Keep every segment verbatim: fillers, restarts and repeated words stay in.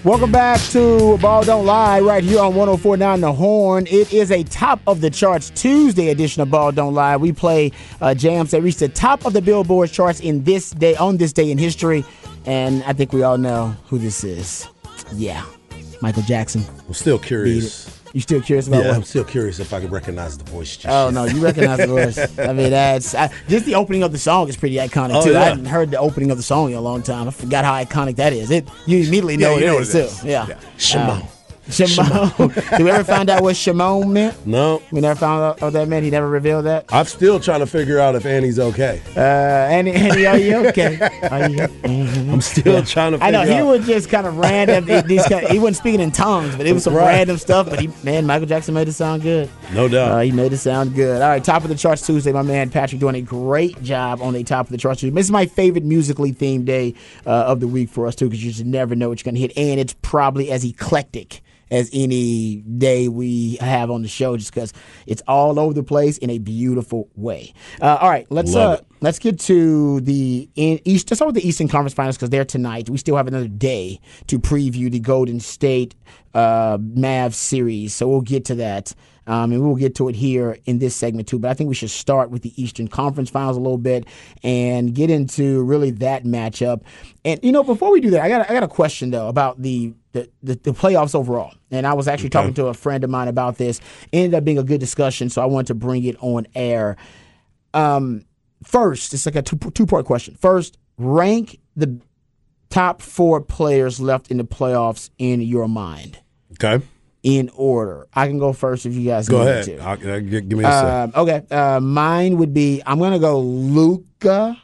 Welcome back to Ball Don't Lie right here on one oh four point nine The Horn. It is a top of the charts Tuesday edition of Ball Don't Lie. We play uh, jams that reach the top of the Billboard charts in this day on this day in history, and I think we all know who this is. Yeah, Michael Jackson. I'm still curious. You still curious about yeah, what? I'm still curious if I can recognize the voice. Just oh yet. no, you recognize the voice. I mean, that's I, just the opening of the song is pretty iconic Oh, too. yeah. I hadn't heard the opening of the song in a long time. I forgot how iconic that is. It you immediately know Yeah, what you it know is what it too. is. Yeah, Yeah. Shimon. Uh, Shimon. Did we ever find out what Shimon meant? No, We never found out what that meant. He never revealed that. I'm still trying to figure out if Annie's okay. Uh, Annie, Annie, are you okay? Are you? Mhm. I'm still trying to figure I know out. he was just kind of random. These kind he wasn't speaking in tongues, but it was some Right. random stuff. But he, man, Michael Jackson made it sound good. No doubt. Uh, he made it sound good. All right, top of the charts Tuesday. My man Patrick doing a great job on the top of the charts Tuesday. This is my favorite musically themed day uh, of the week for us too, because you just never know what you're gonna hit, and it's probably as eclectic as any day we have on the show, just because it's all over the place in a beautiful way. Uh, all right, let's Love uh, it. let's get to the in East. Let's start with the Eastern Conference Finals because they're tonight. We still have another day to preview the Golden State uh, Mavs series, so we'll get to that. Um, and we'll get to it here in this segment too. But I think we should start with the Eastern Conference Finals a little bit and get into really that matchup. And you know, before we do that, I got I got a question though about the the, the, the playoffs overall. And I was actually Okay. talking to a friend of mine about this. Ended up being a good discussion, so I wanted to bring it on air. Um, first, it's like a two two part question. First, rank the top four players left in the playoffs in your mind. Okay, In order. I can go first if you guys go need ahead. me to. I'll, I'll, give give me a second. Um, okay. Uh, mine would be I'm going to go Luka,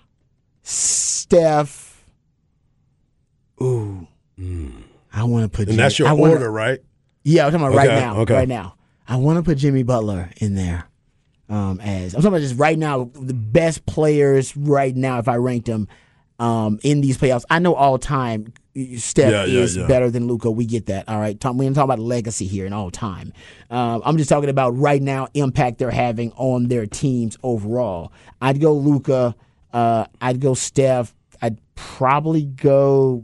Steph. Ooh. I want to put And Jimmy. that's your I wanna- order, right? Yeah, I'm talking about right Okay, now. okay. Right now. I want to put Jimmy Butler in there. Um, as I'm talking about just right now, the best players right now, if I ranked them um, in these playoffs. I know all time Steph Yeah, yeah, is yeah. better than Luka. We get that. All right. Tom, we didn't talk about legacy here in all time. Um, I'm just talking about right now impact they're having on their teams overall. I'd go Luka. Uh, I'd go Steph. I'd probably go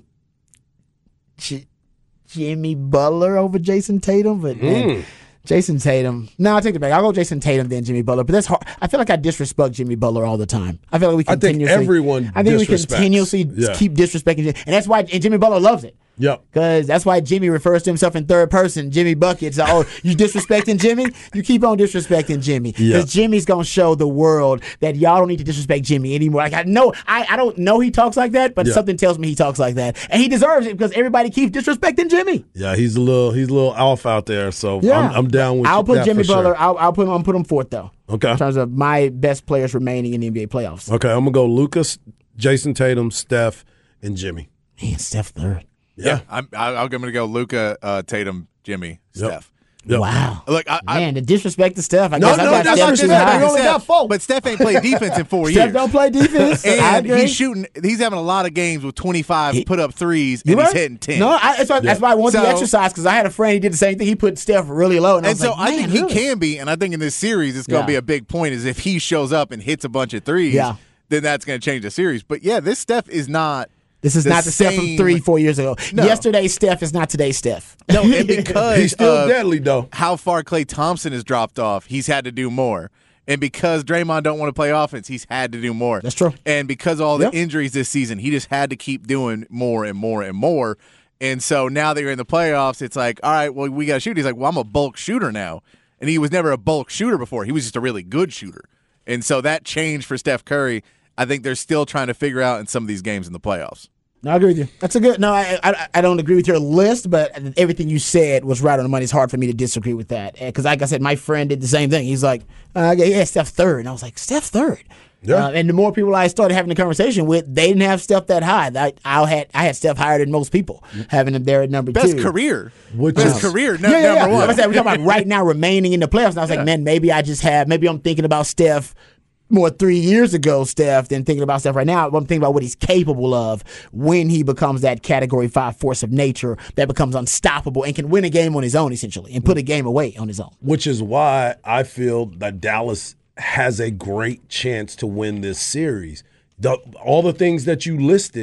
J- Jimmy Butler over Jason Tatum, but man, Mm. Jason Tatum. No, I take it back. I'll go Jason Tatum then Jimmy Butler. But that's hard. I feel like I disrespect Jimmy Butler all the time. I feel like we I think continuously. everyone I think we disrespects. continuously Yeah. keep disrespecting, Jim- and that's why. And Jimmy Butler loves it. Yep. Because that's why Jimmy refers to himself in third person, Jimmy Buckets. Oh, you disrespecting Jimmy? You keep on disrespecting Jimmy. Because Yeah. Jimmy's going to show the world that y'all don't need to disrespect Jimmy anymore. Like, I know, I, I don't know he talks like that, but Yeah. something tells me he talks like that. And he deserves it because everybody keeps disrespecting Jimmy. Yeah, he's a little he's a little alpha out there, so Yeah. I'm, I'm down with I'll put that Jimmy for sure. Butler, I'll, I'll put him, I'll put him fourth, though. Okay. In terms of my best players remaining in the N B A playoffs. Okay, I'm gonna go Lucas, Jason Tatum, Steph, and Jimmy. Man, Steph third. Yeah. I'm, I, I'm going to go Luka, uh, Tatum, Jimmy, Yep. Steph. Yep. Wow. Look, I, I, Man, the disrespect to Steph. I No, guess no, I got that's Steph not too disrespect. high. You only got four. But Steph ain't played defense in four Steph years. don't play defense. I And agree. he's shooting. He's having a lot of games with twenty-five He- put up threes, You and he's right? hitting ten. No, I, that's, why, that's why I want the So- exercise because I had a friend. He did the same thing. He put Steph really low, and, I And was so like, I think "Man, he really?" can be, and I think in this series it's going Yeah. to be a big point. Is if he shows up and hits a bunch of threes, Yeah. then that's going to change the series. But yeah, this Steph is not. This is the not the Steph from same- three, four years ago. No. Yesterday's Steph is not today's Steph. No, and because He's still of deadly though. how far Klay Thompson has dropped off, he's had to do more. And because Draymond don't want to play offense, he's had to do more. That's true. And because of all the Yeah. injuries this season, he just had to keep doing more and more and more. And so now that you're in the playoffs, it's like, all right, well, we got to shoot. He's like, well, I'm a bulk shooter now. And he was never a bulk shooter before. He was just a really good shooter. And so that changed for Steph Curry. I think they're still trying to figure out in some of these games in the playoffs. No, I agree with you. That's a good. No, I, I I don't agree with your list, but everything you said was right on the money. It's hard for me to disagree with that because, like I said, my friend did the same thing. He's like, uh, yeah, Steph third, and I was like, Steph third. Yeah. Uh, and the more people I started having the conversation with, they didn't have Steph that high. I, I had I had Steph higher than most people, having him there at number Best two. career. Which Best is- career, no, yeah, yeah, number yeah. one. Like I said, we're talking about right now remaining in the playoffs. And I was like, man, maybe I just have, maybe I'm thinking about Steph more three years ago, Steph, than thinking about Steph right now. I'm thinking about what he's capable of when he becomes that category five force of nature that becomes unstoppable and can win a game on his own, essentially, and put a game away on his own. Which is why I feel that Dallas has a great chance to win this series. The, all the things that you listed,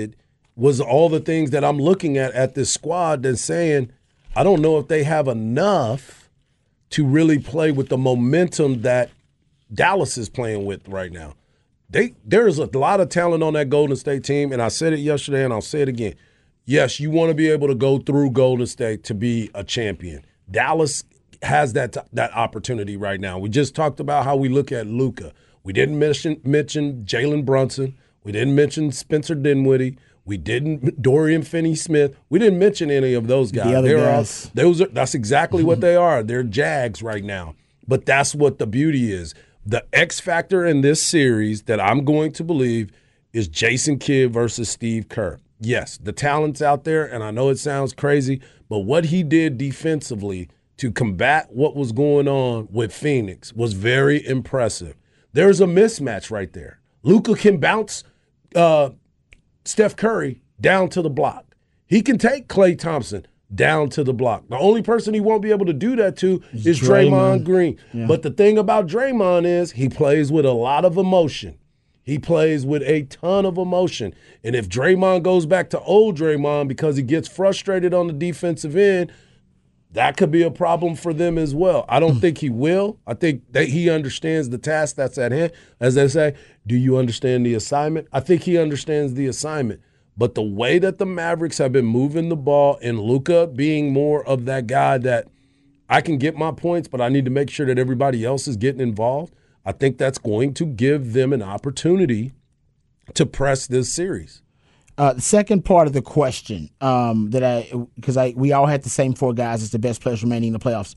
was all the things that I'm looking at at this squad and saying, I don't know if they have enough to really play with the momentum that Dallas is playing with right now. They There's a lot of talent on that Golden State team, and I said it yesterday and I'll say it again. Yes, you want to be able to go through Golden State to be a champion. Dallas has that that opportunity right now. We just talked about how we look at Luka. We didn't mention mention Jalen Brunson. We didn't mention Spencer Dinwiddie. We didn't Dorian Finney-Smith. We didn't mention any of those guys. The other They're guys. All, those are, that's exactly what they are. They're Jags right now. But that's what the beauty is. The X factor in this series that I'm going to believe is Jason Kidd versus Steve Kerr. Yes, the talent's out there, and I know it sounds crazy, but what he did defensively to combat what was going on with Phoenix was very impressive. There's a mismatch right there. Luka can bounce uh, Steph Curry down to the block. He can take Klay Thompson down to the block. The only person he won't be able to do that to it's is Draymond, Draymond Green. Yeah. But the thing about Draymond is he plays with a lot of emotion. He plays with a ton of emotion. And if Draymond goes back to old Draymond because he gets frustrated on the defensive end, that could be a problem for them as well. I don't think he will. I think that he understands the task that's at hand. As they say, do you understand the assignment? I think he understands the assignment. But the way that the Mavericks have been moving the ball and Luka being more of that guy that I can get my points, but I need to make sure that everybody else is getting involved, I think that's going to give them an opportunity to press this series. Uh, the second part of the question um, that I, because I we all had the same four guys as the best players remaining in the playoffs.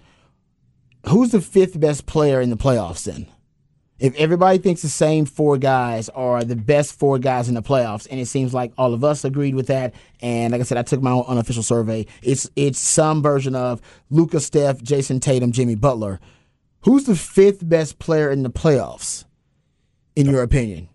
Who's the fifth best player in the playoffs then? If everybody thinks the same four guys are the best four guys in the playoffs, and it seems like all of us agreed with that, and like I said, I took my own unofficial survey. It's it's some version of Luka, Steph, Jason Tatum, Jimmy Butler. Who's the fifth best player in the playoffs, in your opinion?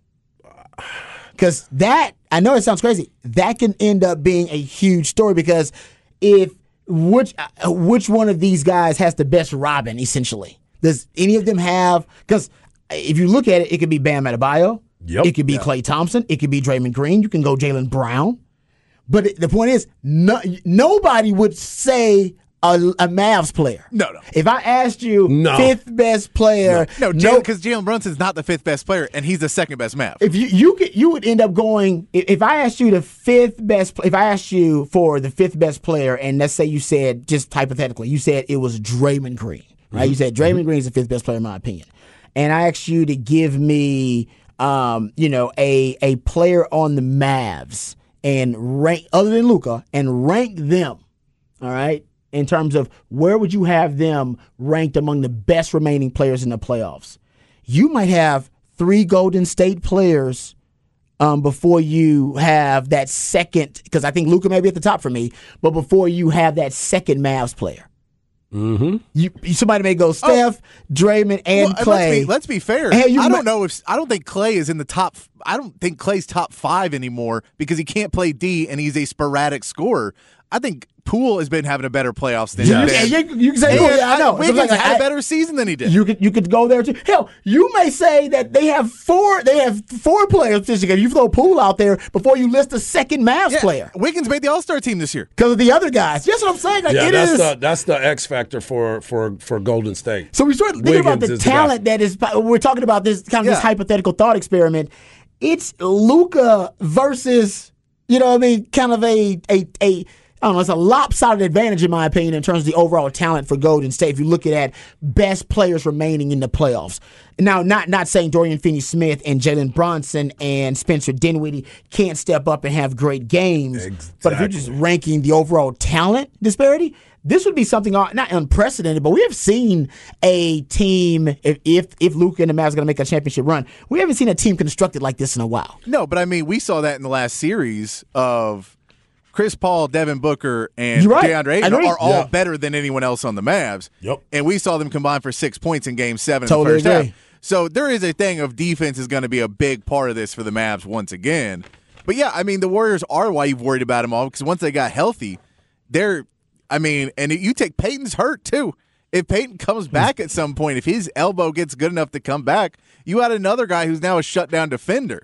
Because that, I know it sounds crazy, that can end up being a huge story because if which which one of these guys has the best Robin, essentially? Does any of them have, because if you look at it, it could be Bam Adebayo. Yep. It could be yeah. Klay Thompson. It could be Draymond Green. You can go Jaylen Brown. But the point is, no, nobody would say a, a Mavs player. No, no. If I asked you no. fifth best player, no, no, because Jalen Brunson's not the fifth best player, and he's the second best Mav. If you you could, you would end up going. If I asked you the fifth best, if I asked you for the fifth best player, and let's say you said, just hypothetically, you said it was Draymond Green, right? Mm-hmm. You said Draymond mm-hmm. Green is the fifth best player in my opinion, and I asked you to give me, um, you know, a a player on the Mavs and rank other than Luka and rank them, all right, in terms of where would you have them ranked among the best remaining players in the playoffs. You might have three Golden State players um, before you have that second, because I think Luka may be at the top for me, but before you have that second Mavs player. Mm-hmm. You, somebody may go Steph, oh. Draymond, and well, Klay. Let's be, let's be fair. Hey, you I don't ma- know if I don't think Klay is in the top. I don't think Klay's top five anymore because he can't play D and he's a sporadic scorer. I think Poole has been having a better playoffs than yes. he did. You, you can say, oh, yeah, I know. Wiggins like, had I, a better season than he did. You could you could go there too. Hell, you may say that they have four. They have four players this year. You throw Poole out there before you list a second Mavs yeah, player. Wiggins made the All-Star team this year because of the other guys. That's what I'm saying. Like, yeah, it that's is, the that's the X factor for for for Golden State. So we start thinking Wiggins about the talent the that is. We're talking about this kind of yeah. this hypothetical thought experiment. It's Luka versus, you know what I mean, kind of a a a. I don't know, it's a lopsided advantage, in my opinion, in terms of the overall talent for Golden State. If you look at best players remaining in the playoffs. Now, not not saying Dorian Finney-Smith and Jalen Brunson and Spencer Dinwiddie can't step up and have great games. Exactly. But if you're just ranking the overall talent disparity, this would be something not unprecedented, but we have seen a team, if if, if Luka and the Mavs are going to make a championship run, we haven't seen a team constructed like this in a while. No, but I mean, we saw that in the last series of Chris Paul, Devin Booker, and right. DeAndre Ayton are all yeah. better than anyone else on the Mavs. Yep. And we saw them combine for six points in Game Seven Totally in the first agree. half. So there is a thing of defense is going to be a big part of this for the Mavs once again. But yeah, I mean, the Warriors are why you've worried about them all because once they got healthy, they're. I mean, and you take Peyton's hurt too. If Peyton comes back at some point, if his elbow gets good enough to come back, you had another guy who's now a shutdown defender.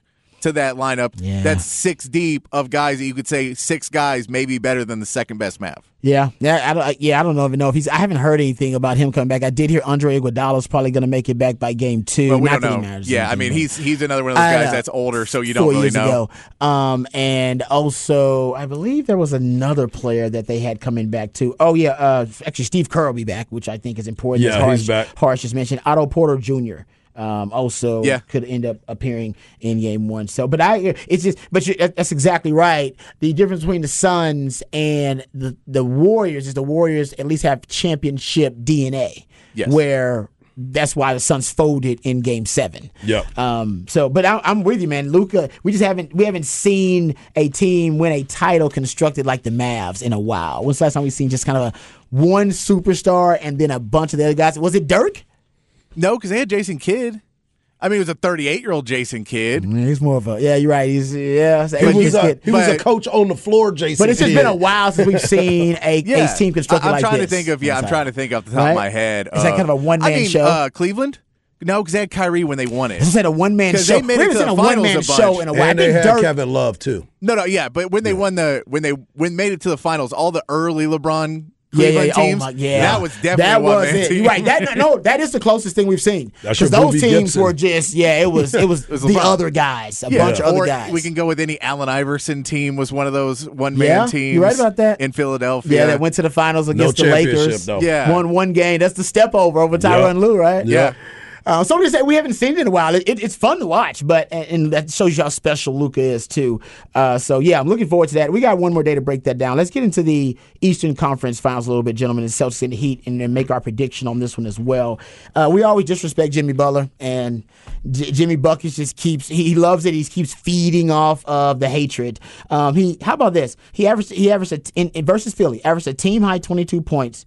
to that lineup Yeah. that's six deep of guys that you could say six guys may be better than the second best Mav. Yeah, yeah, I don't, yeah. I don't even know if he's. I haven't heard anything about him coming back. I did hear Andre Iguodala's probably going to make it back by game two. But we Not don't that he know. matters Yeah, I anything, mean, but- he's he's another one of those I guys know. that's older, so you four don't really years know. ago. Um, and also, I believe there was another player that they had coming back too. Oh yeah, uh, actually Steve Kerr will be back, which I think is important. Yeah, as Harsh, he's back. Harsh just mentioned Otto Porter Junior Um, also Yeah. could end up appearing in game one. So, but I, it's just, but you, that's exactly right. The difference between the Suns and the the Warriors is the Warriors at least have championship D N A. Yes. Where that's why the Suns folded in Game Seven. Yep. Um. So, but I, I'm with you, man. Luka, we just haven't we haven't seen a team win a title constructed like the Mavs in a while. When's the last time we seen just kind of a one superstar and then a bunch of the other guys? Was it Dirk? No, because they had Jason Kidd. I mean, it was a thirty-eight-year-old Jason Kidd. Yeah, he's more of a yeah. You're right. He's yeah. He was, a, he was a but- coach on the floor, Jason. But it's just Kidd. been a while since we've seen a, Yeah, a team constructed I- I'm like trying this. to think of yeah. I'm That's trying how- to think off the top Right? of my head. Is that kind of a one-man I mean, show? Uh, Cleveland? No, because they had Kyrie when they won it. This had a one man 'Cause show. they made we it haven't to seen the a one finals man a bunch. show in a while. I And they think had Dirk, Kevin Love too. No, no, yeah, but when they won the when they when made it to the finals, all the early LeBron Yeah, Cleveland yeah, yeah. teams, Oh my, yeah. that was definitely that a one was man it. team. You're right. That no, that is the closest thing we've seen. That's Because your those Boobie teams Gibson. were just yeah, it was it was, was the LeBron. other guys, a Yeah. bunch of other Or guys. we can go with any Allen Iverson team was one of those one man Yeah, teams. you're right about that. in Philadelphia. yeah, that went to the finals No against the championship Lakers. though. Yeah. Won one game. That's the step over over Tyronn Yeah. Lue, right? Yeah. Uh, so we just say we haven't seen it in a while. It, it, it's fun to watch, but and, and that shows you how special Luka is too. Uh, so yeah, I'm looking forward to that. We got one more day to break that down. Let's get into the Eastern Conference Finals a little bit, gentlemen, and Celtics and the Heat, and then make our prediction on this one as well. Uh, we always disrespect Jimmy Butler, and J- Jimmy Buckets just keeps he, he loves it. He keeps feeding off of the hatred. Um, he how about this? He averaged he averaged a, in, in versus Philly averaged a team high twenty-two points.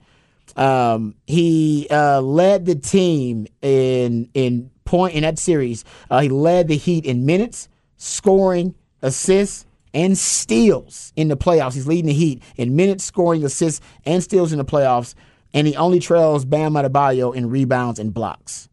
Um, he uh, led the team in in point in that series. Uh, he led the Heat in minutes, scoring, assists, and steals in the playoffs. He's leading the Heat in minutes, scoring, assists, and steals in the playoffs. And he only trails Bam Adebayo in rebounds and blocks.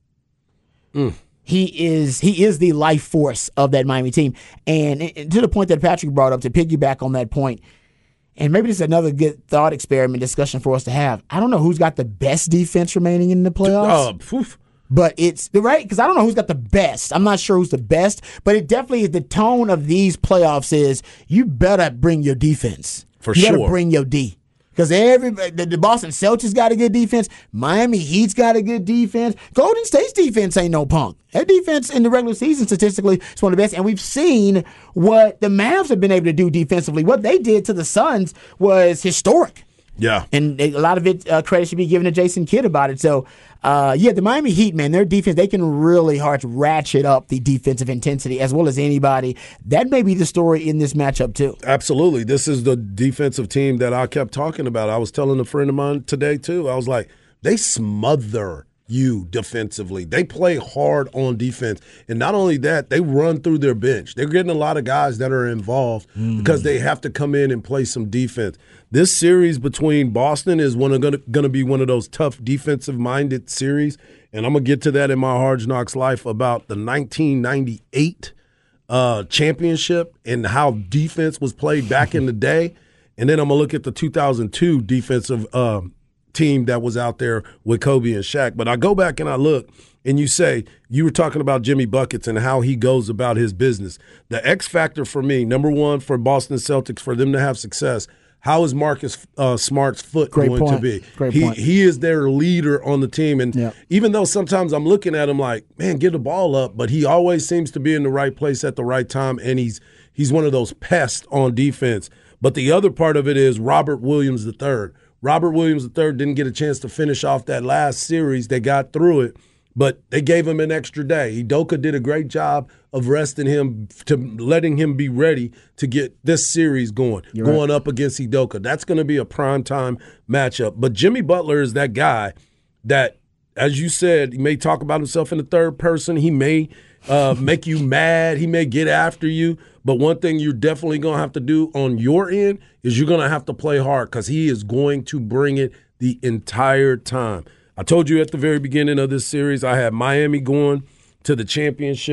He is he is the life force of that Miami team. And, and to the point that Patrick brought up, to piggyback on that point, and maybe this is another good thought experiment discussion for us to have. I don't know who's got the best defense remaining in the playoffs. Uh, phew. But it's right because I don't know who's got the best. I'm not sure who's the best, but it definitely is the tone of these playoffs is you better bring your defense. For you sure. better bring your D. Because everybody, the, the Boston Celtics got a good defense. Miami Heat's got a good defense. Golden State's defense ain't no punk. That defense in the regular season statistically is one of the best. And we've seen what the Mavs have been able to do defensively. What they did to the Suns was historic. Yeah. And a lot of it uh, credit should be given to Jason Kidd about it. So, uh, yeah, the Miami Heat, man, their defense, they can really hard to ratchet up the defensive intensity as well as anybody. That may be the story in this matchup, too. Absolutely. This is the defensive team that I kept talking about. I was telling a friend of mine today, too. I was like, they smother you defensively. They play hard on defense. And not only that, they run through their bench. They're getting a lot of guys that are involved mm. because they have to come in and play some defense. This series between Boston is one of going to be one of those tough defensive-minded series. And I'm going to get to that in my Hard Knocks life about the nineteen ninety-eight uh, championship and how defense was played back in the day. And then I'm going to look at the two thousand two defensive uh, team that was out there with Kobe and Shaq. But I go back and I look, and you say, you were talking about Jimmy Buckets and how he goes about his business. The X factor for me, number one, for Boston Celtics, for them to have success, how is Marcus uh, Smart's foot Great going point. to be? Great he, point. He is their leader on the team. And Yeah. even though sometimes I'm looking at him like, man, get the ball up, but he always seems to be in the right place at the right time, and he's he's one of those pests on defense. But the other part of it is Robert Williams the third. Robert Williams the third didn't get a chance to finish off that last series. They got through it, but they gave him an extra day. Udoka did a great job of resting him, to letting him be ready to get this series going, You're going right. up against Udoka. That's going to be a primetime matchup. But Jimmy Butler is that guy that, as you said, he may talk about himself in the third person. He may uh, make you mad. He may get after you. But one thing you're definitely going to have to do on your end is you're going to have to play hard because he is going to bring it the entire time. I told you at the very beginning of this series I had Miami going to the championship,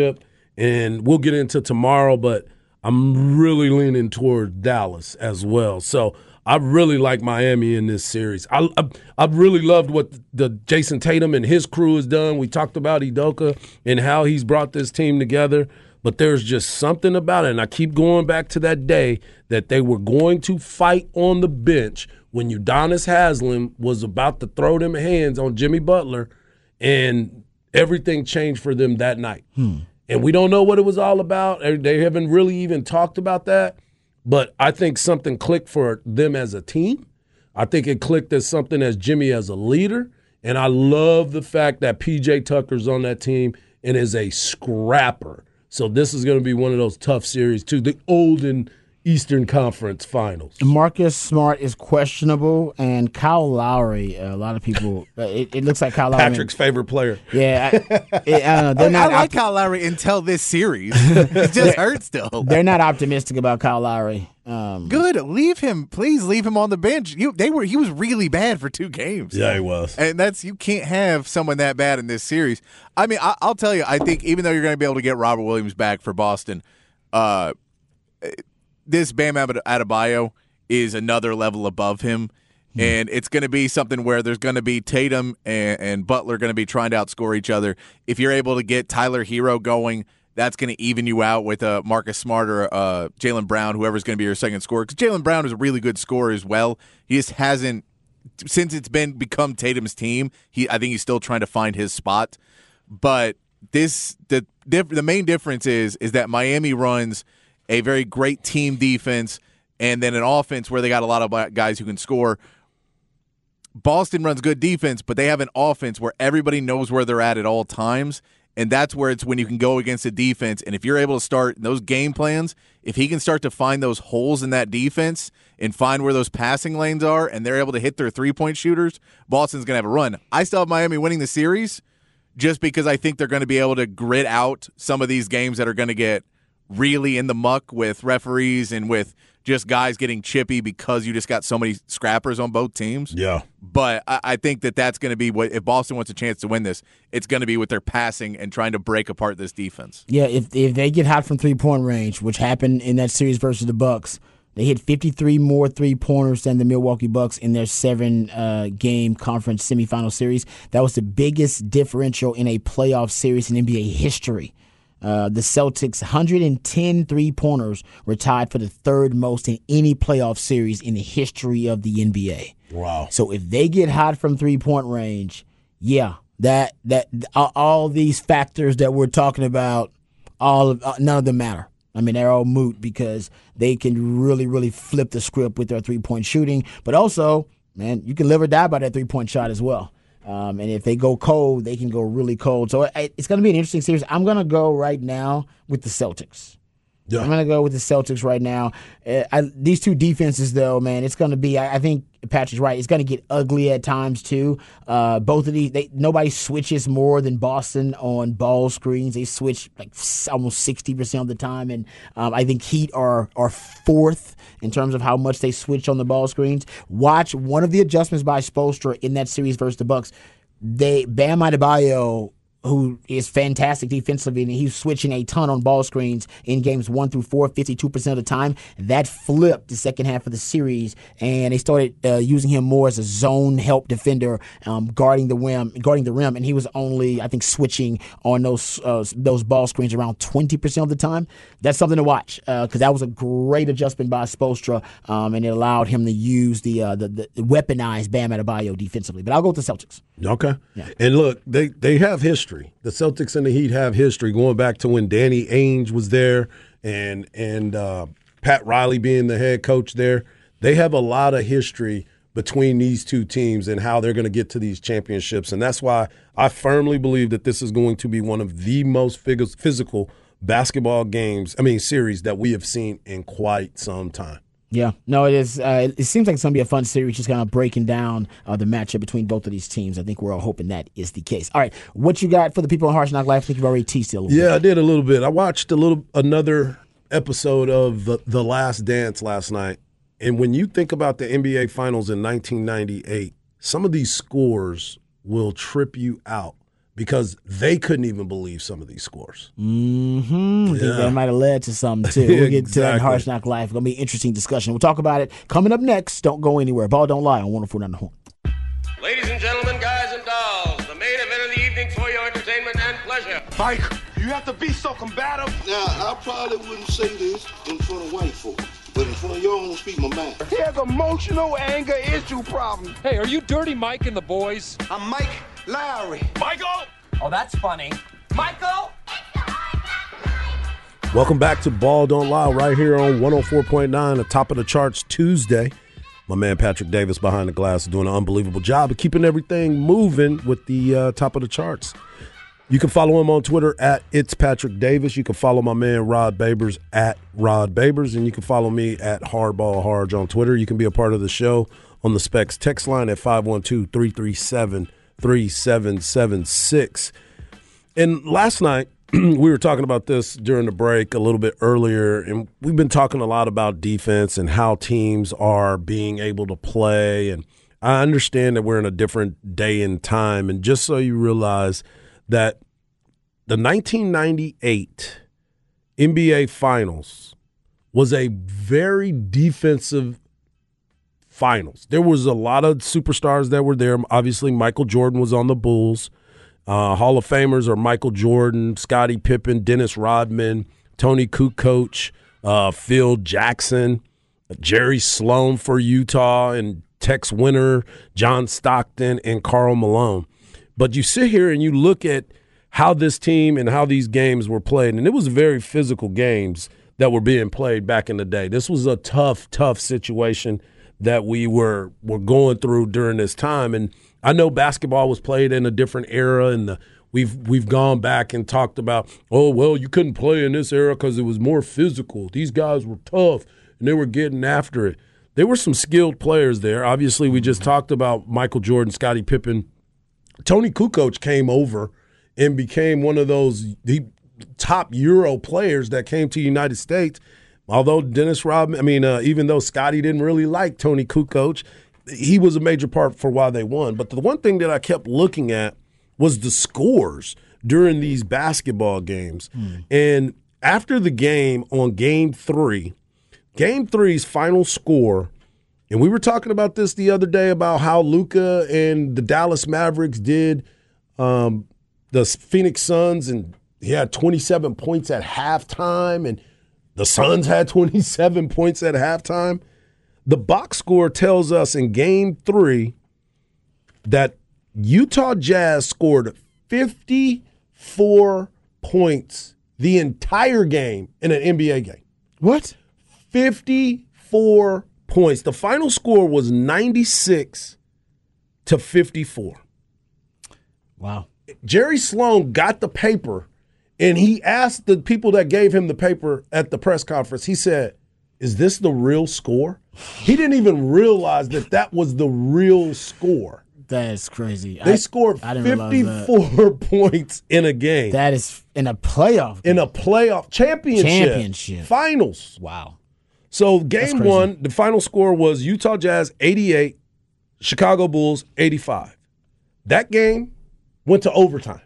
and we'll get into tomorrow, but I'm really leaning toward Dallas as well. So I really like Miami in this series. I, I I really loved what the Jason Tatum and his crew has done. We talked about Udoka and how he's brought this team together, but there's just something about it, and I keep going back to that day that they were going to fight on the bench when Udonis Haslem was about to throw them hands on Jimmy Butler, and everything changed for them that night. Hmm. And we don't know what it was all about. They haven't really even talked about that. But I think something clicked for them as a team. I think it clicked as something as Jimmy as a leader. And I love the fact that P J Tucker's on that team and is a scrapper. So this is going to be one of those tough series, too. The olden Eastern Conference Finals. Marcus Smart is questionable, and Kyle Lowry, uh, a lot of people, uh, it, it looks like Kyle Lowry. Patrick's favorite player. Yeah. I, it, I, don't know, they're I, not I like opti- Kyle Lowry until this series. It just hurts still. They're not optimistic about Kyle Lowry. Um, Good. Leave him. Please leave him on the bench. You, they were. He was really bad for two games. Yeah, he was. And that's you can't have someone that bad in this series. I mean, I, I'll tell you. I think even though you're going to be able to get Robert Williams back for Boston, uh, this Bam Adebayo is another level above him. Hmm. And it's going to be something where there's going to be Tatum and, and Butler going to be trying to outscore each other. If you're able to get Tyler Hero going, that's going to even you out with uh, Marcus Smart or uh, Jaylen Brown, whoever's going to be your second scorer. Because Jaylen Brown is a really good scorer as well. He just hasn't, since it's been become Tatum's team, he I think he's still trying to find his spot. But this the the main difference is is that Miami runs a very great team defense and then an offense where they got a lot of guys who can score. Boston runs good defense, but they have an offense where everybody knows where they're at at all times. And that's where it's when you can go against the defense. And if you're able to start those game plans, if he can start to find those holes in that defense and find where those passing lanes are and they're able to hit their three-point shooters, Boston's going to have a run. I still have Miami winning the series just because I think they're going to be able to grit out some of these games that are going to get really in the muck with referees and with just guys getting chippy because you just got so many scrappers on both teams. Yeah. But I, I think that that's going to be what, if Boston wants a chance to win this, it's going to be with their passing and trying to break apart this defense. Yeah, if if they get hot from three-point range, which happened in that series versus the Bucks, they hit fifty-three more three-pointers than the Milwaukee Bucks in their seven-game uh, conference semifinal series. That was the biggest differential in a playoff series in N B A history. Uh, the Celtics' one hundred ten three-pointers were tied for the third most in any playoff series in the history of the N B A. Wow. So if they get hot from three-point range, yeah, that that all, all these factors that we're talking about, all of, uh, none of them matter. I mean, they're all moot because they can really, really flip the script with their three-point shooting. But also, man, you can live or die by that three-point shot as well. Um, and if they go cold, they can go really cold. So it, it's going to be an interesting series. I'm going to go right now with the Celtics. Yeah. I'm going to go with the Celtics right now. Uh, I, these two defenses, though, man, it's going to be, I, I think Patrick's right, it's going to get ugly at times, too. Uh, both of these, they, nobody switches more than Boston on ball screens. They switch like almost sixty percent of the time. And um, I think Heat are, are fourth in terms of how much they switch on the ball screens. Watch one of the adjustments by Spoelstra in that series versus the Bucks. They Bam Adebayo, who is fantastic defensively, and he's switching a ton on ball screens in games one through four, fifty-two percent of the time. That flipped the second half of the series, and they started uh, using him more as a zone help defender, um, guarding the rim, guarding the rim, and he was only, I think, switching on those uh, those ball screens around twenty percent of the time. That's something to watch because uh, that was a great adjustment by Spoelstra, um, and it allowed him to use the, uh, the the weaponized Bam Adebayo defensively. But I'll go with the Celtics. Okay. Yeah. And look, they, they have history. The Celtics and the Heat have history going back to when Danny Ainge was there and and uh, Pat Riley being the head coach there. They have a lot of history between these two teams and how they're going to get to these championships. And that's why I firmly believe that this is going to be one of the most physical basketball games, I mean, series that we have seen in quite some time. Yeah, no, it is. Uh, it, it seems like it's going to be a fun series, just kind of breaking down uh, the matchup between both of these teams. I think we're all hoping that is the case. All right, what you got for the people on Harsh Knock Life? I think you've already teased it a little yeah, bit. I did a little bit. I watched a little another episode of the, the Last Dance last night, and when you think about the N B A Finals in nineteen ninety-eight, some of these scores will trip you out because they couldn't even believe some of these scores. Mm-hmm. I think Yeah. that might have led to something, too. We'll get to that in Exactly. Hard Knock Life. It's going to be an interesting discussion. We'll talk about it coming up next. Don't go anywhere. Ball Don't Lie on one oh four point nine The Horn. Ladies and gentlemen, guys and dolls, the main event of the evening for your entertainment and pleasure. Mike, you have to be so combative. Now, I probably wouldn't say this in front of white folk, but in front of y'all, I'm gonna speak my mind. He has emotional anger issue problem. Hey, are you Dirty Mike and the boys? I'm Mike Lowry. Michael! Oh, that's funny. Michael! Welcome back to Ball Don't Lie right here on one oh four point nine, the top of the charts Tuesday. My man Patrick Davis behind the glass is doing an unbelievable job of keeping everything moving with the uh, top of the charts. You can follow him on Twitter at It's Patrick Davis. You can follow my man Rod Babers at Rod Babers, and you can follow me at Hardball Harge on Twitter. You can be a part of the show on the Specs text line at five one two, three three seven, three seven seven six. And last night, we were talking about this during the break a little bit earlier, and we've been talking a lot about defense and how teams are being able to play. And I understand that we're in a different day and time. And just so you realize that the nineteen ninety-eight N B A Finals was a very defensive finals. There was a lot of superstars that were there. Obviously, Michael Jordan was on the Bulls. Uh, Hall of Famers are Michael Jordan, Scottie Pippen, Dennis Rodman, Tony Kukoc, uh, Phil Jackson, Jerry Sloan for Utah, and Tex Winter, John Stockton, and Karl Malone. But you sit here and you look at how this team and how these games were played, and it was very physical games that were being played back in the day. This was a tough, tough situation that we were were going through during this time. And I know basketball was played in a different era, and the, we've we've gone back and talked about, oh, well, you couldn't play in this era because it was more physical. These guys were tough, and they were getting after it. There were some skilled players there. Obviously, we just talked about Michael Jordan, Scottie Pippen. Tony Kukoc came over and became one of those the top Euro players that came to the United States. Although Dennis Rodman, I mean, uh, even though Scottie didn't really like Tony Kukoc, he was a major part for why they won. But the one thing that I kept looking at was the scores during these basketball games. Mm. And after the game on game three, game three's final score, and we were talking about this the other day about how Luka and the Dallas Mavericks did um, the Phoenix Suns, and he had twenty-seven points at halftime, and the Suns had twenty-seven points at halftime. The box score tells us in game three that Utah Jazz scored fifty-four points the entire game in an N B A game. What? fifty-four points. The final score was ninety-six to fifty-four. Wow. Jerry Sloan got the paper, and he asked the people that gave him the paper at the press conference, he said, is this the real score? He didn't even realize that that was the real score. That's crazy. They I, scored I didn't fifty-four points in a game. That is in a playoff game. In a playoff championship. Championship. Finals. Wow. So game one, the final score was Utah Jazz eighty-eight, Chicago Bulls eighty-five. That game went to overtime.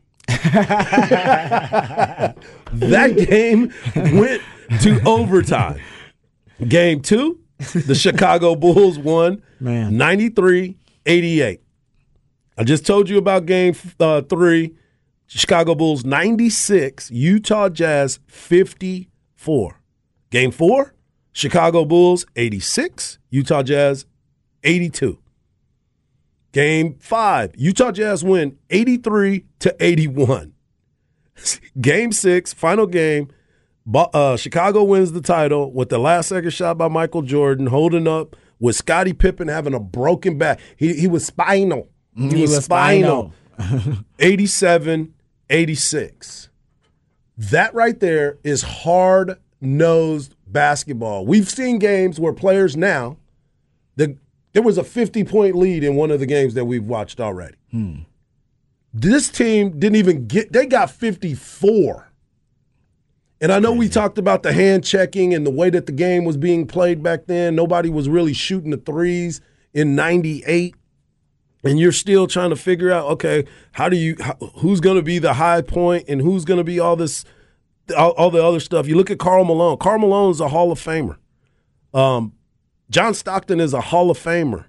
That game went to overtime. Game two, the Chicago Bulls won ninety-three eighty-eight. I just told you about game uh, three, Chicago Bulls ninety-six, Utah Jazz fifty-four. Game four, Chicago Bulls eighty-six, Utah Jazz eighty-two. Game five, Utah Jazz win eighty-three to eighty-one. Game six, final game, uh, Chicago wins the title with the last second shot by Michael Jordan, holding up with Scottie Pippen having a broken back. He he was spinal. He, he was, was spinal. spinal. eighty-seven eighty-six. That right there is hard-nosed basketball. We've seen games where players now, the, there was a fifty-point lead in one of the games that we've watched already. Hmm. This team didn't even get – they got fifty-four. And I know we talked about the hand checking and the way that the game was being played back then. Nobody was really shooting the threes in ninety-eight. and you're still trying to figure out, okay, how do you, how, who's going to be the high point and who's going to be all this, all, all the other stuff. You look at Karl Malone. Karl Malone is a Hall of Famer. Um, John Stockton is a Hall of Famer.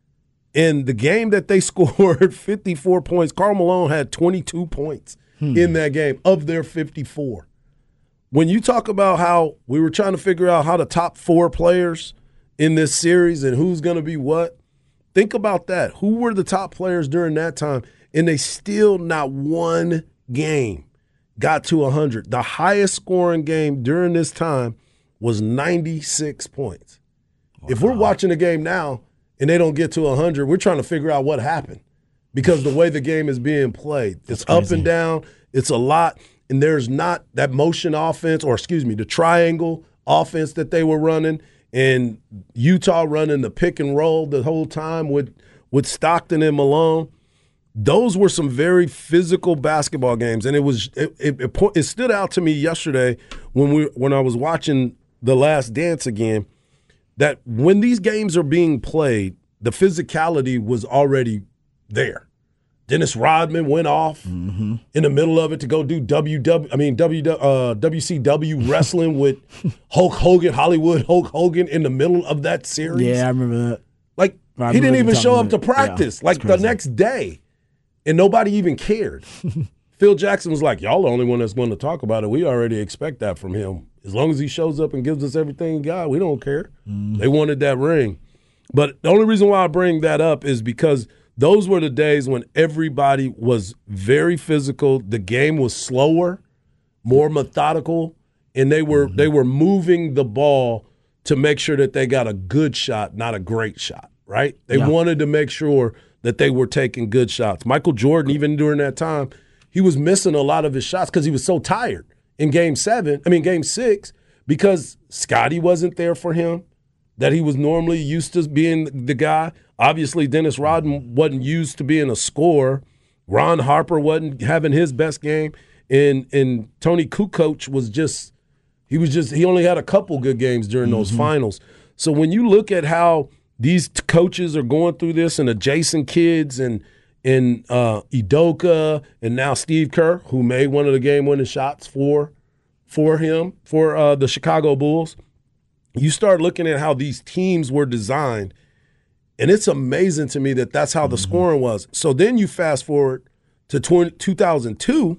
In the game that they scored fifty-four points, Karl Malone had twenty-two points hmm. in that game of their fifty-four. When you talk about how we were trying to figure out how the top four players in this series and who's going to be what, think about that. Who were the top players during that time? And they still not one game got to one hundred. The highest scoring game during this time was ninety-six points. Wow. If we're watching a game now and they don't get to one hundred, we're trying to figure out what happened because the way the game is being played. It's up and down. It's a lot. And there's not that motion offense, or excuse me, the triangle offense that they were running, and Utah running the pick and roll the whole time with, with Stockton and Malone. Those were some very physical basketball games, and it was it, it, it, it stood out to me yesterday when we when I was watching The Last Dance again, that when these games are being played, the physicality was already there. Dennis Rodman went off mm-hmm. in the middle of it to go do W W. I mean W uh, W C W wrestling with Hulk Hogan, Hollywood Hulk Hogan in the middle of that series. Yeah, I remember that. Like I he didn't even show up about. to practice. Yeah, like the next day, and nobody even cared. Phil Jackson was like, "Y'all the only one that's going to talk about it. We already expect that from him. As long as he shows up and gives us everything he got, we don't care." Mm. They wanted that ring, but the only reason why I bring that up is because those were the days when everybody was very physical. The game was slower, more methodical, and they were mm-hmm. they were moving the ball to make sure that they got a good shot, not a great shot, right? They yeah. wanted to make sure that they were taking good shots. Michael Jordan, even during that time, he was missing a lot of his shots because he was so tired in game seven, I mean game six, because Scottie wasn't there for him, that he was normally used to being the guy. Obviously, Dennis Rodman wasn't used to being a scorer. Ron Harper wasn't having his best game. And and Tony Kukoc was just he was just he only had a couple good games during those mm-hmm. finals. So when you look at how these t- coaches are going through this, and the Jason Kidds and and uh, Udoka and now Steve Kerr, who made one of the game-winning shots for for him for uh, the Chicago Bulls, you start looking at how these teams were designed. And it's amazing to me that that's how the mm-hmm. scoring was. So then you fast forward to two thousand two,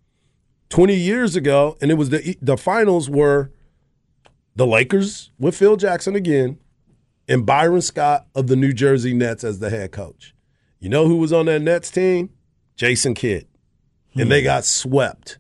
twenty years ago, and it was the the finals were the Lakers with Phil Jackson again and Byron Scott of the New Jersey Nets as the head coach. You know who was on that Nets team? Jason Kidd. Mm-hmm. And they got swept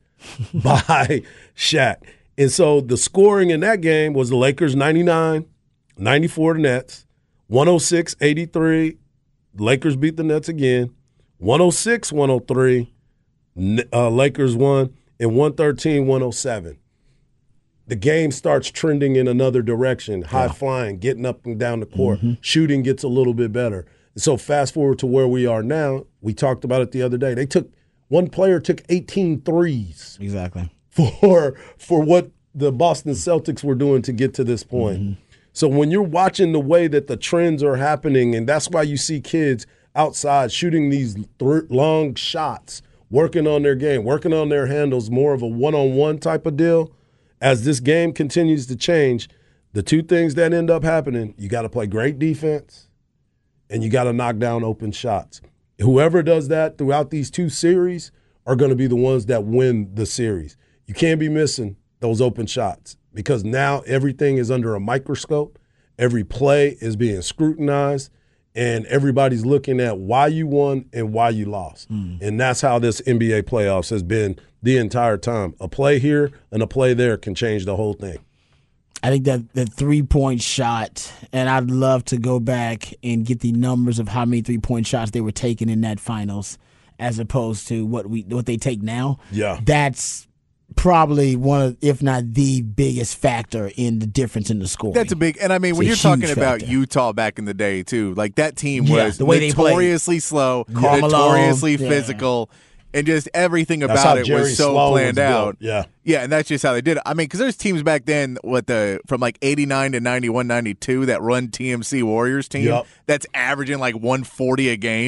by Shaq. And so the scoring in that game was the Lakers ninety-nine, ninety-four the Nets. one oh six eighty-three, Lakers beat the Nets again. one oh six one oh three, uh, Lakers won. And one thirteen one oh seven. The game starts trending in another direction, high yeah. flying, getting up and down the court. Mm-hmm. Shooting gets a little bit better. And so fast forward to where we are now. We talked about it the other day. They took one player took eighteen threes. Exactly. For, for what the Boston Celtics were doing to get to this point. Mm-hmm. So when you're watching the way that the trends are happening, and that's why you see kids outside shooting these th- long shots, working on their game, working on their handles, more of a one-on-one type of deal, as this game continues to change, the two things that end up happening, you got to play great defense and you got to knock down open shots. Whoever does that throughout these two series are going to be the ones that win the series. You can't be missing those open shots, because now everything is under a microscope. Every play is being scrutinized, and everybody's looking at why you won and why you lost. Mm. And that's how this N B A playoffs has been the entire time. A play here and a play there can change the whole thing. I think that the three-point shot, and I'd love to go back and get the numbers of how many three-point shots they were taking in that finals as opposed to what we what they take now. Yeah. That's probably one of, if not the biggest factor in the difference in the scoring. That's a big, and I mean, It's when a you're talking huge about factor. Utah back in the day too, like that team Yeah, was the way they played. notoriously slow, Karl Malone, notoriously yeah. physical, and just everything That's how about it Jerry was so Sloan planned was built. out. Yeah. Yeah, and that's just how they did it. I mean, because there's teams back then, what the from like eighty-nine to ninety-one, ninety-two that run T M C Warriors team Yep. that's averaging like one forty a game.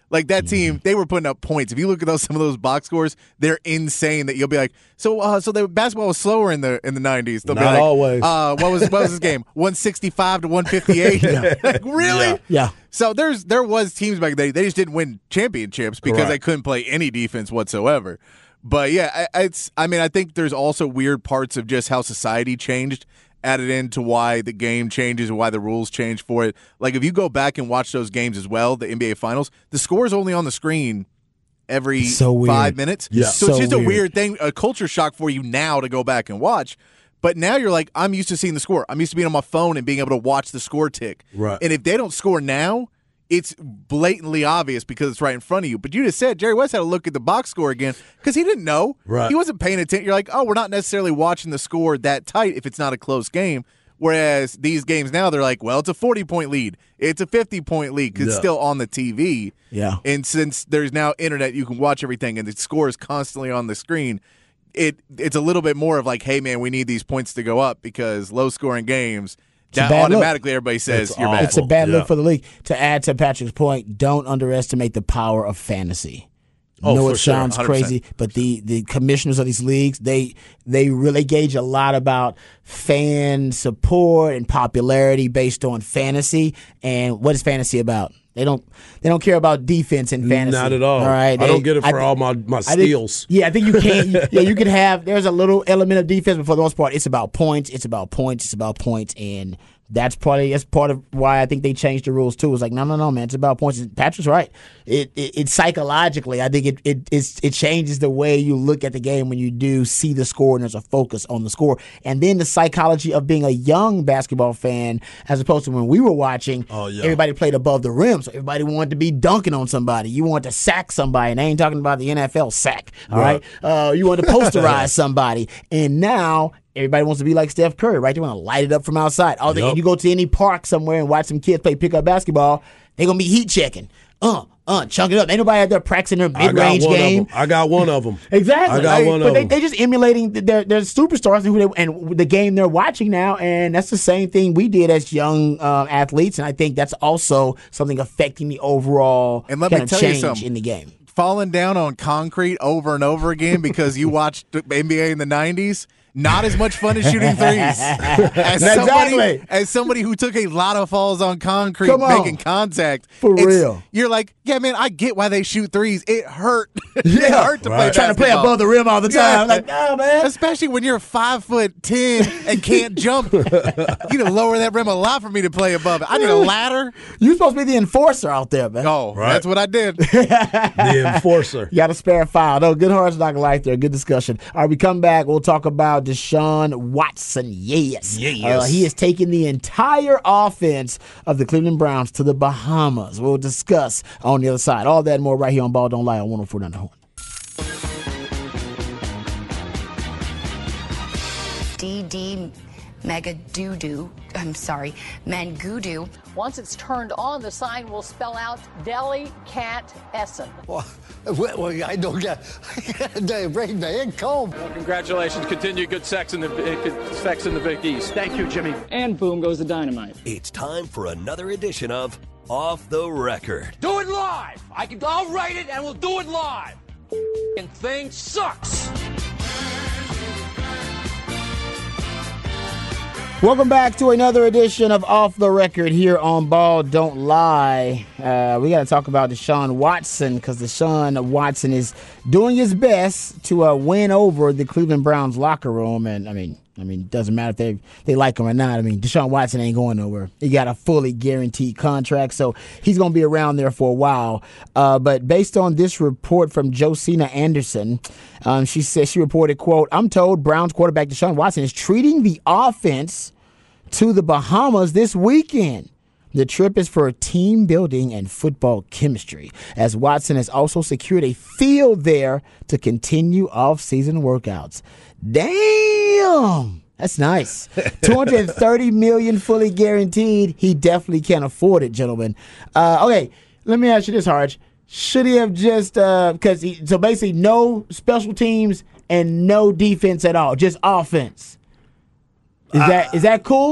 Like that team, they were putting up points. If you look at those some of those box scores, they're insane. That you'll be like, so uh, so the basketball was slower in the in the nineties. They'll Not be like, always. Uh, what was what was this game? one sixty-five to one fifty-eight. Like really? Yeah. Yeah. So there's there was teams back then. They just didn't win championships because Correct. they couldn't play any defense whatsoever. But yeah, I, it's. I mean, I think there's also weird parts of just how society changed added into why the game changes and why the rules change for it. Like if you go back and watch those games as well, the N B A Finals, the score is only on the screen every So weird. five minutes. Yeah. So, So it's just a weird. weird thing, a culture shock for you now to go back and watch. But now you're like, I'm used to seeing the score. I'm used to being on my phone and being able to watch the score tick. Right. And if they don't score now, it's blatantly obvious because it's right in front of you. But you just said Jerry West had to look at the box score again because he didn't know. Right. He wasn't paying attention. You're like, oh, we're not necessarily watching the score that tight if it's not a close game. Whereas these games now, they're like, well, it's a forty-point lead. It's a fifty-point lead because it's Yeah. still on the T V. Yeah. And since there's now internet, you can watch everything, and the score is constantly on the screen. It It's a little bit more of like, hey, man, we need these points to go up because low-scoring games, a that bad look. automatically everybody says It's you're awful. bad. It's a bad Yeah. look for the league. To add to Patrick's point, don't underestimate the power of fantasy. Oh, know for it sure. sounds one hundred percent. crazy, but the, the commissioners of these leagues, they they really gauge a lot about fan support and popularity based on fantasy. And what is fantasy about? They don't they don't care about defense in fantasy. Not at all. All right, I They- don't get it for I- all my, my I think- steals. yeah, I think you can. You, yeah, you can have. There's a little element of defense, but for the most part, it's about points. It's about points. It's about points, and that's probably that's part of why I think they changed the rules too. It's like no, no, no, man. It's about points. And Patrick's right. It, it, it psychologically, I think it it it's, it changes the way you look at the game when you do see the score and there's a focus on the score, and then the psychology of being a young basketball fan as opposed to when we were watching. Oh, yeah. Everybody played above the rim, so everybody wanted to be dunking on somebody. You want to sack somebody, and I ain't talking about the N F L sack. All right, Right. uh, you want to posterize somebody, and now everybody wants to be like Steph Curry, right? They want to light it up from outside. Oh, they, Yep. and you go to any park somewhere and watch some kids play pickup basketball, they're gonna be heat checking. Uh, uh, chunk it up. Ain't nobody out there practicing their I mid got range one game. of them. I got one of them. Exactly. I got Like, one but of they, them. they just emulating their, their superstars and, who they, and the game they're watching now, and that's the same thing we did as young um, athletes, and I think that's also something affecting the overall And let kind me of tell you change something. in the game. Falling down on concrete over and over again because you watched the N B A in the nineties. Not as much fun as shooting threes. As somebody, Exactly. as somebody who took a lot of falls on concrete, Come on. making contact. For it's- real. You're like, yeah, man, I get why they shoot threes. It hurt. it Yeah. hurt to Right. play Trying to play basketball. above the rim all the time. Yeah. Like, no, man. Especially when you're five foot ten and can't jump. You need to lower that rim a lot for me to play above it. I need a ladder. You're supposed to be the enforcer out there, man. Oh, Right. that's what I did. The enforcer. You got a spare file. No, good hearts, not life there. Good discussion. All right, we come back. We'll talk about Deshaun Watson. Yes. Yes. Uh, he is taking the entire offense of the Cleveland Browns to the Bahamas. We'll discuss on the other side. All that and more right here on Ball Don't Lie on one oh four nine The Horn. D D Mega Doo Doo. I'm sorry, Mangudu. Once it's turned on, the sign will spell out Deli Cat Essen. Well, well, I don't get. They bring me in comb. Congratulations. Continue good sex in the uh, sex in the Big East. Thank you, Jimmy. And boom goes the dynamite. It's time for another edition of Off the Record. Do it live. I can. I'll write it and we'll do it live. And thing sucks. Welcome back to another edition of Off the Record here on Ball Don't Lie. Uh, we got to talk about Deshaun Watson because Deshaun Watson is doing his best to uh, win over the Cleveland Browns locker room. And I mean, I mean, it doesn't matter if they they like him or not. I mean, Deshaun Watson ain't going nowhere. He got a fully guaranteed contract, so he's going to be around there for a while. Uh, but based on this report from Josina Anderson, um, she said she reported, "quote I'm told Browns quarterback Deshaun Watson is treating the offense to the Bahamas this weekend. The trip is for team building and football chemistry, as Watson has also secured a field there to continue off-season workouts." Damn! That's nice. two hundred thirty million dollars fully guaranteed. He definitely can't afford it, gentlemen. Uh, okay, let me ask you this, Harge. Should he have just, because uh, so basically no special teams and no defense at all, just offense? Is that is that cool?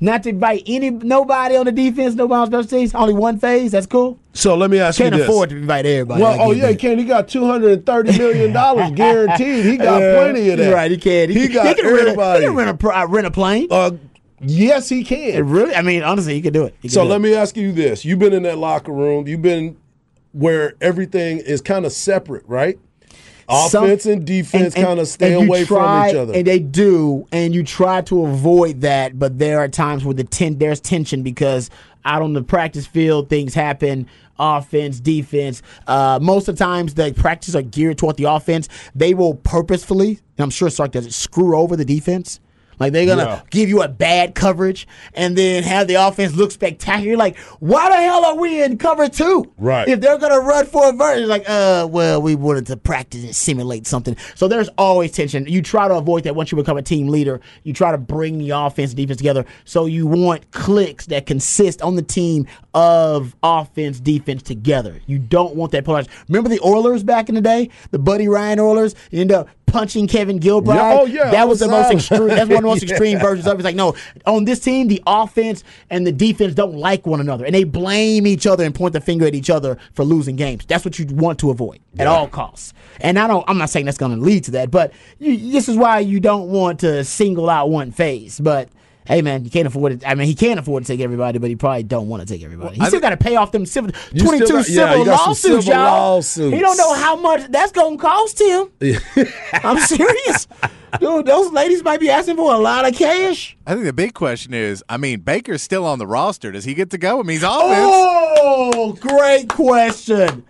Not to invite any nobody on the defense, nobody on special teams, only one phase. That's cool. So let me ask Can't you this. Can't afford to invite everybody. Well, oh yeah, he can. He got two hundred thirty million dollars guaranteed. He got uh, plenty of that. Right, he can. He, he got he can everybody. Rent a, he can rent a, uh, rent a plane. Uh, yes, he can. It really? I mean, honestly, he could do it. He so do let it. me ask you this. You've been in that locker room. You've been where everything is kind of separate, right? Offense Some, and defense kind of stay away try, from each other. And they do, and you try to avoid that, but there are times where the ten, there's tension because out on the practice field, things happen, offense, defense. Uh, most of the times the practices are geared toward the offense. They will purposefully, and I'm sure Sark does it, screw over the defense. Like, they're going to yeah. give you a bad coverage and then have the offense look spectacular. You're like, why the hell are we in cover two? Right. If they're going to run for a verse, it's like, uh, well, we wanted to practice and simulate something. So there's always tension. You try to avoid that once you become a team leader. You try to bring the offense and defense together. So you want cliques that consist on the team of offense, defense together. You don't want that polarization. Remember the Oilers back in the day? The Buddy Ryan Oilers? You end up punching Kevin Gilbride. Yeah, oh, yeah, that was the most solid. extreme. That's one of the most yeah. extreme versions of it. It's like, no, on this team, the offense and the defense don't like one another, and they blame each other and point the finger at each other for losing games. That's what you want to avoid yeah. at all costs. And I don't. I'm not saying that's going to lead to that, but you, this is why you don't want to single out one phase. But hey, man, you can't afford it. I mean, he can't afford to take everybody, but he probably don't want to take everybody. He well, still got to pay off them civil, You twenty-two got, civil yeah, lawsuits, civil y'all. Lawsuits. He don't know how much that's going to cost him. I'm serious. Dude, those ladies might be asking for a lot of cash. I think the big question is, I mean, Baker's still on the roster. Does he get to go? I mean, he's offense. Oh, great question.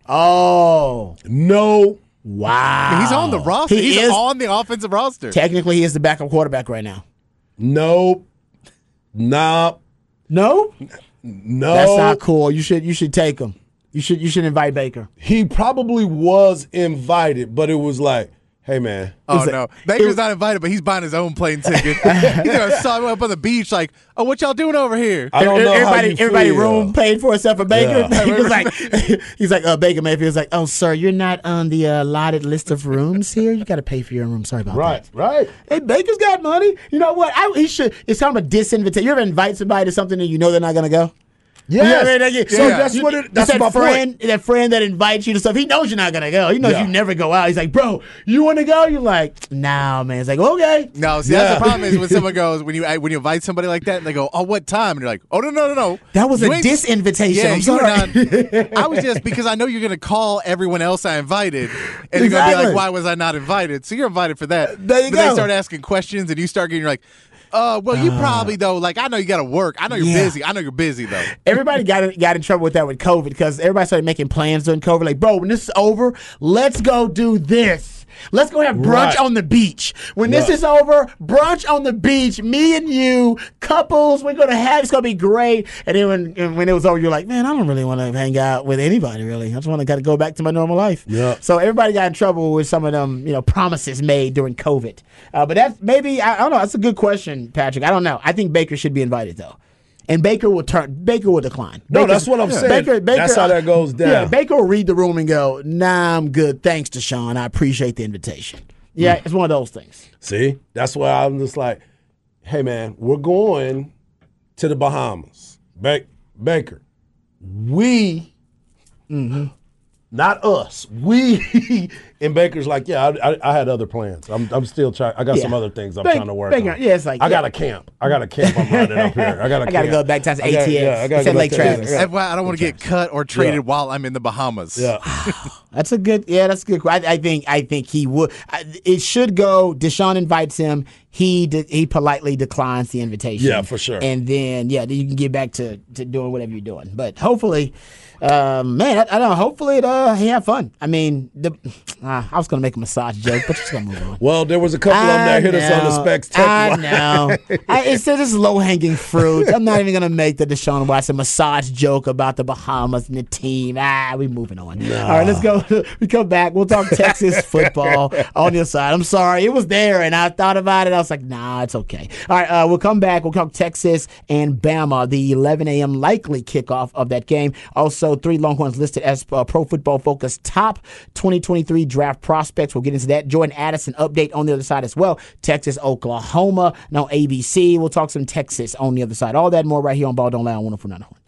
Oh. No. Wow. I mean, he's on the roster. He he's is, on the offensive roster. Technically, he is the backup quarterback right now. Nope. Nope. No? No. That's not cool. You should you should take him. You should you should invite Baker. He probably was invited, but it was like, hey, man. Oh, like, no. Baker's was, not invited, but he's buying his own plane ticket. He's going to saw him up on the beach like, oh, what y'all doing over here? I don't know everybody, how you everybody feel. room paid for except for Baker. Yeah. He was like, he's like, uh, Baker Mayfield's like, oh, sir, you're not on the uh, allotted list of rooms here. You got to pay for your room. Sorry about right, that. Right, right. Hey, Baker's got money. You know what? I, he should. It's kind of a disinvitation. You ever invite somebody to something and you know they're not going to go? Yes. You know what I mean? Like, so yeah. that's you, what it, that's that my friend, point. That friend that invites you to stuff, he knows you're not gonna go. He knows Yeah. you never go out. He's like, bro, you want to go? You're like, nah, man. It's like, okay. No, see, Yeah. that's the problem is when someone goes, when you when you invite somebody like that, and they go, oh, what time? And you're like, oh, no, no, no, no. That was You a ain't- disinvitation. Yeah, I'm you were sorry. not. I was just because I know you're going to call everyone else I invited, and you're going to be Exactly. like, why was I not invited? So you're invited for that. There you but go. they start asking questions, and you start getting, you're like, uh, well, you probably, though, like, I know you got to work. I know you're Yeah. busy. I know you're busy, though. Everybody got in, got in trouble with that with COVID because everybody started making plans during COVID. Like, bro, when this is over, let's go do this. Let's go have brunch Right. on the beach. When this Right. is over, brunch on the beach. Me and you, couples, we're gonna have. It's gonna be great. And then when and when it was over, you're like, man, I don't really want to hang out with anybody. Really, I just want to kind of go back to my normal life. Yeah. So everybody got in trouble with some of them, you know, promises made during COVID. Uh, but that's maybe I, I don't know. That's a good question, Patrick. I don't know. I think Baker should be invited though. And Baker will turn. Baker will decline. No, Baker's- that's what I'm yeah. saying. Baker, Baker, That's how that goes down. Yeah, Baker will read the room and go, "Nah, I'm good. Thanks, Deshaun. I appreciate the invitation." Yeah, Mm. it's one of those things. See, that's why I'm just like, hey, man, we're going to the Bahamas. Ba- Baker, we, not us, we, and Baker's like, yeah, I, I, I had other plans. I'm, I'm still trying. I got Yeah. some other things I'm Baker- trying to work Baker- on. yeah, it's like- I yeah. got a camp. I got a camp I'm running up here. I got a I gotta camp. go back to the I got- A T X. Yeah, I got to Said go Lake back to- Travis. yeah. That's why I don't want to get cut or traded Yeah. while I'm in the Bahamas. Yeah. That's a good. Yeah, that's a good. I, I think. I think he would. I, it should go. Deshaun invites him. He de, he politely declines the invitation. Yeah, for sure. And then yeah, then you can get back to, to doing whatever you're doing. But hopefully, um, man, I, I don't know. Hopefully, it, uh, he have fun. I mean, the uh, I was gonna make a massage joke, but just gonna move on. Well, there was a couple of them that hit us on the specs text I line. know. I, it's this is low hanging fruit. I'm not even gonna make the Deshaun Watson massage joke about the Bahamas and the team. Ah, we moving on. All right, let's go. We come back. We'll talk Texas football on your side. I'm sorry, it was there, and I thought about it. I else, like, nah, it's okay. All right, uh, we'll come back. We'll talk Texas and Bama, the eleven a.m. likely kickoff of that game. Also, three Longhorns listed as uh, Pro Football Focus top twenty twenty-three draft prospects. We'll get into that. Jordan Addison update on the other side as well. Texas, Oklahoma, no A B C. We'll talk some Texas on the other side. All that and more right here on Ball Don't Lie on one oh four point nine.